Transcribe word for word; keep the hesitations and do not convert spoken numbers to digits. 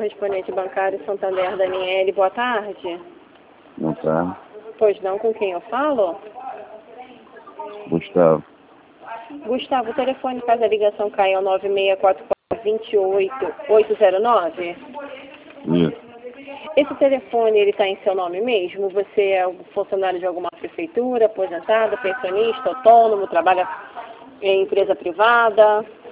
correspondente bancário Santander Daniele, boa tarde. Boa tarde. Pois não, com quem eu falo? Gustavo. Gustavo, o telefone caso a ligação caia ao nove seis quatro quatro, dois oito, oito zero nove? Isso. Esse telefone, ele está em seu nome mesmo? Você é algum funcionário de alguma prefeitura, aposentado, pensionista, autônomo, trabalha em empresa privada?